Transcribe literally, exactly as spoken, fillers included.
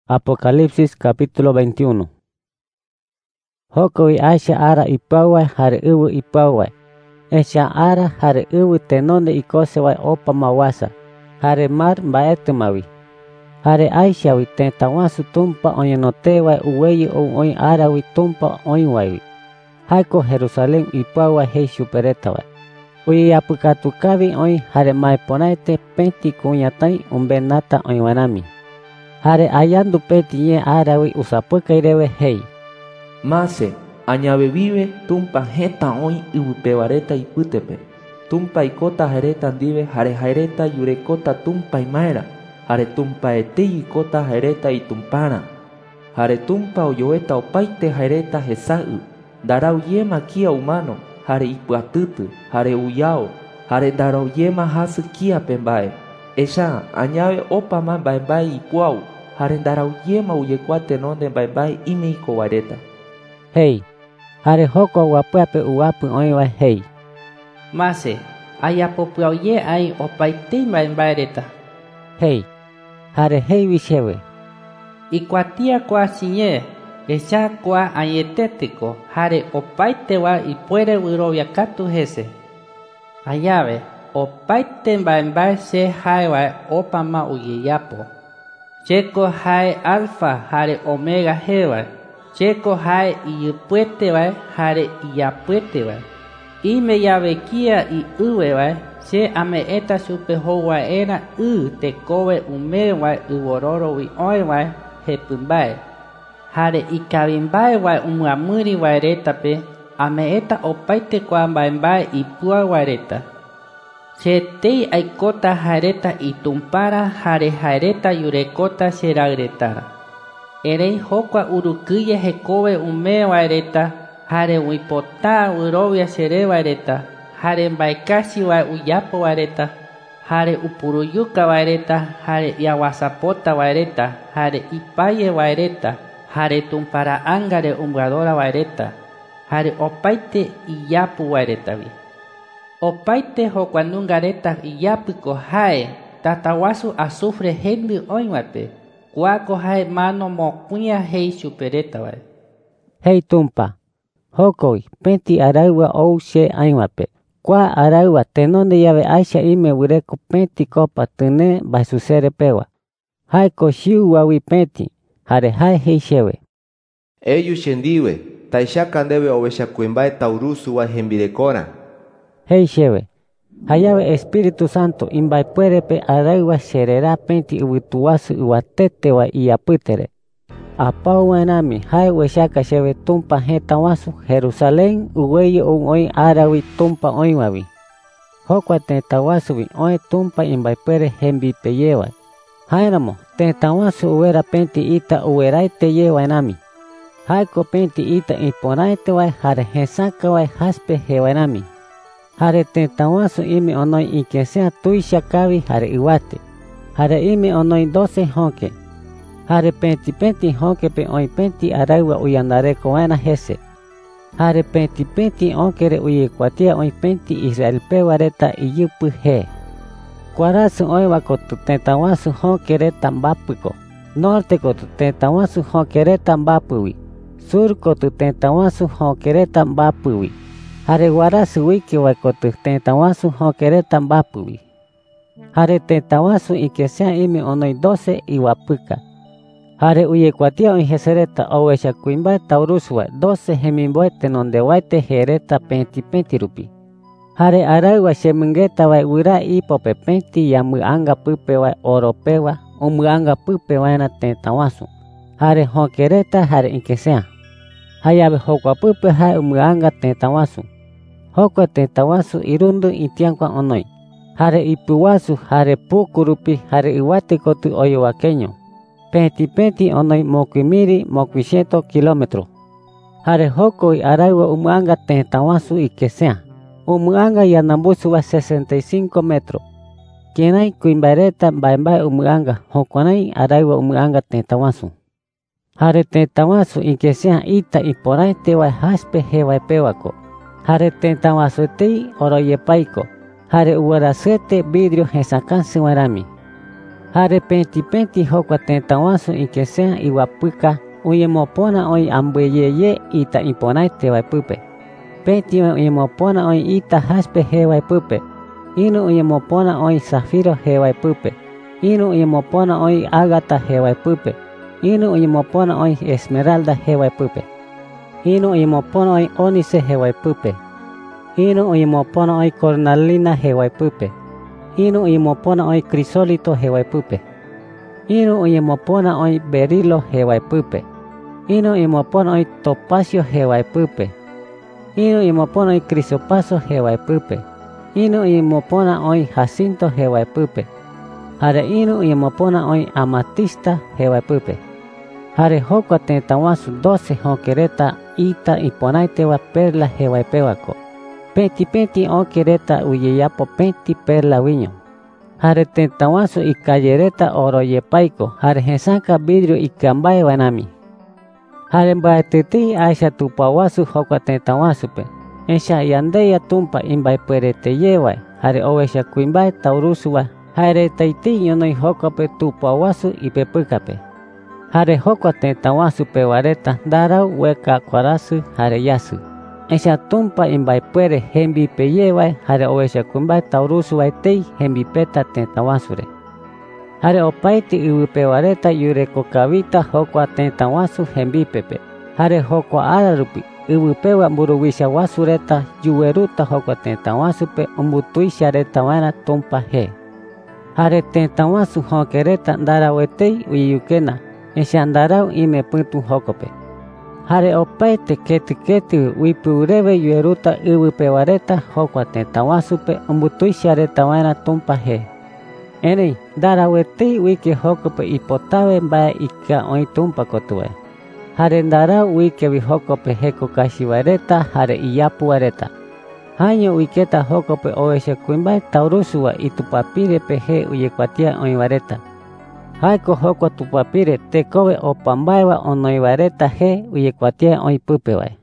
Apocalipsis capítulo veintiuno. Hokowi aisha ara ipawai hari iwu ipawai. Esha ara hari iwu tenonde ikosewai opa mawasa. Hari mar mbaetemawi. Hari aisha wi tentawasu tumpa onyenotewai uweyi ou oin arawi tumpa oinwaiwi. Haiko Jerusalem ipawai hei superetawai. Uyi apukatukawi oin hari maiponaite penti kunyatai umbenata oinwanami. Hare ayandu peti nye arawi usapukairewe hei. Mase, añave vive tumpa heta oin ibupevareta ipytepe. Tumpa ikota hereta ndive hare haireta yurekota tumpa imaera. Hare tumpa etei ikota hereta itumpara. Hare tumpa oyoeta opaite haireta hesa'y. Darau yema kia humano. Hare ipyatyty. Hare uyao. Hare darau yema hasy kia pembae. Echa añave opama mbaembae ipuau. Hare ndarau yema uyekua tenonde mbaembae ime ikovareta. Hei. Hare hoko guapuape uapu oiwa hei. Mase, ayapopua ye ai opaitei mbaembaereta. Hei. Hare hei vishewe. Ikuatia kwa sinye, echa kwa ayetetiko, hare opaite wa ipuere wirovia katu hese. Ayave, opaite mbaembae se haewa opama uyeyapo. Cheko hae alfa hare omega hewa. Cheko hae iyupuete wa hare iyapuete wa. Ime yavekia i uwe wa. Se ame eta supe hoa era u te kowe ume wa uororo wi oi wa hepumbae. Hare ikabimbae wa umuamuri wa retape. Ame eta opaite kwa mbaembae ipua wa reta. Chetei aikota hareta itumpara hare hareta yurekota seragretara. Erei hokwa urukuye hekowe ume waireta hare wipota urovia sere waireta hare mbaekasi wa uyapo waireta hare upuruyuka waireta hare yawasapota waireta hare ipaye waireta hare tumpara angare umbradora waireta hare opaite iyapu wairetavi. Opaite hokuanungareta iyapiko hae tatawasu azufre hendi oinwape kuako hae mano mokuia hei supereta wae. Hei tumpa. Hokoi penti arauwa ou she ainwape. Kwa arauwa tenonde yave aisha ime wireko penti kopa tene basusere pewa. Haiko shiu wawi penti. Hare hae hei shewe. Eyu shendiwe. Taishaka ndebe ovesha kuembae taurusu wa hembirekora. Hei shewe. Hayawe Espíritu Santo imbaipuerepe arauwa sherera penti uwituwasu uwatete wa iyapytere. Apau wanami hai weshaka shewe tumpa heta wasu Jerusalén uweyi un oin arawi tumpa oinwawi. Hokwa tenta wasuwi oin tumpa imbaipuere hembipe yewa. Hairamo tenta wasu uwera penti ita uweraite yewa nami. Haiko penti ita imponaite wa hare hesaka wa haspe hewa nami. Hare tentawasu ime onoi ikesea tuisha kawi hare iwate. Hare ime onoi doce honke. Hare penti penti honke pe oi penti arauwa uyandareko wana hese. Hare penti penti onkere uyekuatia oi penti Israel pewareta iyupu he. Kuarasu oi wakotu tentawasu honke reta mbapiko. Norte kotu tentawasu honke reta mbapuwi. Sur kotu tentawasu honke reta mbapuwi. Hare warasu wiki waikotu tentawasu honkereta mbapuwi. Hare tentawasu ikesea ime onoi doce iwapuka. Hare uyekuatia oinjesereta owesha kuimbae taurusua doce hemimboe tenonde waite hereta penti penti rupi. Hare arauwa shemungeta wa wira ipope penti ya muanga pupe wa oropewa o muanga pupe wa na tentawasu. Hare honkereta hare ikesea. Hayabe hokwa pupe hae umuanga tentawasu. Hokwa tentawasu irundu itiankwa onoi. Hare ipuwasu hare pukurupi hare iwate kotu oyowakeño. Penti penti onoi mokuimiri mokuisheto kilometro. Hare hokoi arauwa umuanga tentawasu ikesea. Umuanga yanambusu wa sesenta y cinco metro. Kienai kuimbareta mbaembae umuanga hokwanai arauwa umuanga tentawasu. Hare tentawasu ikesea ita iporaite wa haspe hewa pewako. Hare tentawasu tei oroyepaiko. Hare uwarasete vidrio hesakansi warami. Jare penti penti jokua tetawasu ikesea iwapuka uyemopona oy ambuyeye ita imponaite waipupe. Penti uyemopona oy ita jaspe he waipupe. Inu uyemopona oy zafiro he waipupe. Inu uyemopona oy ágata he waipupe. Inu uyemopona oy esmeralda he waipupe. Inu uyemopona oy ónice he waipupe. Inu uyemopona oy cornalina he waipupe. Inu uyemopona oy crisólito he waipupe. Inu uyemopona oy berilo he waipupe. Inu uyemopona oy topacio he waipupe. Inu uyemopona oy crisopaso he waipupe. Inu uyemopona oy jacinto he waipupe. Jare inu uyemopona oy amatista he waipupe. Jare jokua tetawasu doce jokereta ita iponaitewa perla he waipewako. Penti penti okereta uyeyapo penti perla wiño. Jare tetawasu ikayereta oro yepaiko. Jare jesaka vidrio ikambae wanami. Jare mbaetiti aisha tupawasu jokua tetawasupe. Esha yandeya tumpa imbae puerete yewae. Jare ovesha kuimbae taurusuwa. Jare taiti yonoi jokope tupawasu ipepukape. Jare jokua tetawasu pewareta darau weka kwarasu jare yasu. Esha tumpa imbae puere hembipe yewae. Jare ovesha kuimbae taurusuwa tei hembipeta tetawasure. Jare opaiti iwipewareta yureko kavita jokua tetawasu hembipepe. Jare jokua ararupi iwipewa muruwisha wasureta yuweruta jokua tetawasupe umbutuishareta vaera tumpa he. Jare tetawasu jokereta ndarawetei uyuyukena. Esha ndarau ime puntu jokope. Jare opaite keti keti wipureve yuweruta iwipewareta jokua tetawasupe umbutuishareta vaera tumpa he. Enei ndarawetei wike jokope ipotave mbae ika oy tumpa kotuwe. Jare ndarau wike wi jokope heko kashiwareta jare iyapuwareta. Haño wiketa jokope ovesha kuimbae taurusuwa itupapirepe he uyekuatia oiwareta. Haiko jokua tupapire tekowe opambaewa onoiwareta he uyekuatia oipupewae.